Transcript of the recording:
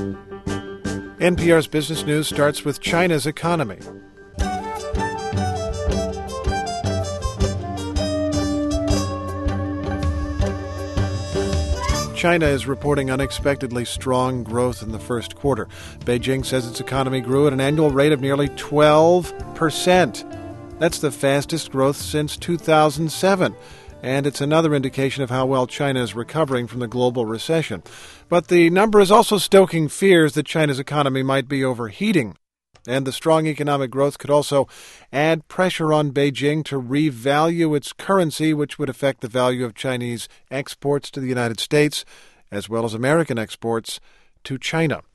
NPR's Business News starts with China's economy. China is reporting unexpectedly strong growth in the first quarter. Beijing says its economy grew at an annual rate of nearly 12%. That's the fastest growth since 2007. And it's another indication of how well China is recovering from the global recession. But the number is also stoking fears that China's economy might be overheating. And the strong economic growth could also add pressure on Beijing to revalue its currency, which would affect the value of Chinese exports to the United States, as well as American exports to China.